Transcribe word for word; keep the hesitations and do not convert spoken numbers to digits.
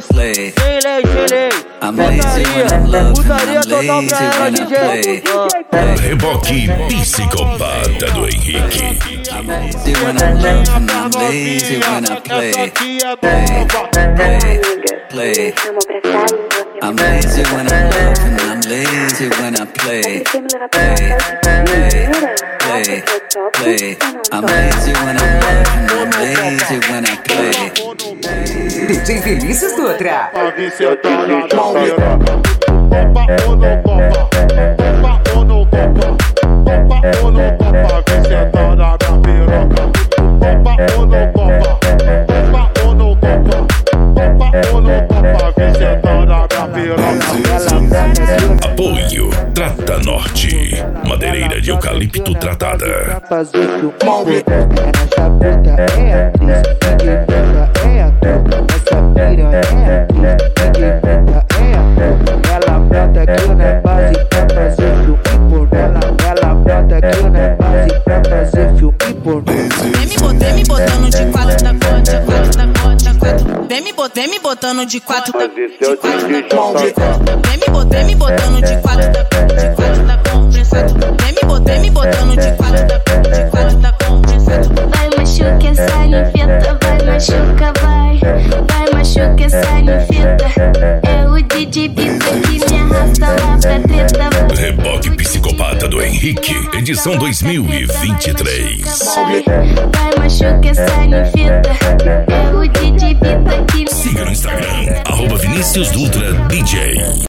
Lucas, sem lei, sem lei. Putaria, putaria total pra ela, D J. Reboque Psicopata do Henrique. I'm lazy when I'm love and I'm lazy when I play. Play, play, play. I'm lazy when I'm love and I'm lazy when I play. Play, play, play, play. I'm lazy when I'm love and I'm lazy when I play. D J Vinícius Dutra. Copa ou não copa, copa ou não copa, copa ou não copa, vem sentar na minha piroca. Copa ou não copa, copa ou não copa, copa ou não copa, vem sentar na minha piroca. Apoio Trata Norte, madeireira de eucalipto tratada. É na chaputa, é atriz, ninguém nunca é ator. Essa pira é atriz, ninguém nunca é ator. Ela brota aqui na base pra fazer filme por ela. Ela brota aqui na base pra fazer filme por ela. Vem me botando, vem me botando de quatro da conta, quatro da conta, quatro. Vem me botando, vem me botando de quatro da de quatro da conta. Vem me botando, vem me botando de quatro da de quatro da conta. Vem me botando, vem me botando de quatro da de quatro da conta. Vai machuca essa ninfeta, vai machuca, vai. Vai machuca essa ninfeta. É o D J Bita que me arrasta lá pra treta. Reboque Psicopata do Henrique, edição dois mil e vinte e três. Vai, vai machuca essa ninfeta. É o D J Bita que me Siga no Instagram, arroba Vinícius Dutra D J.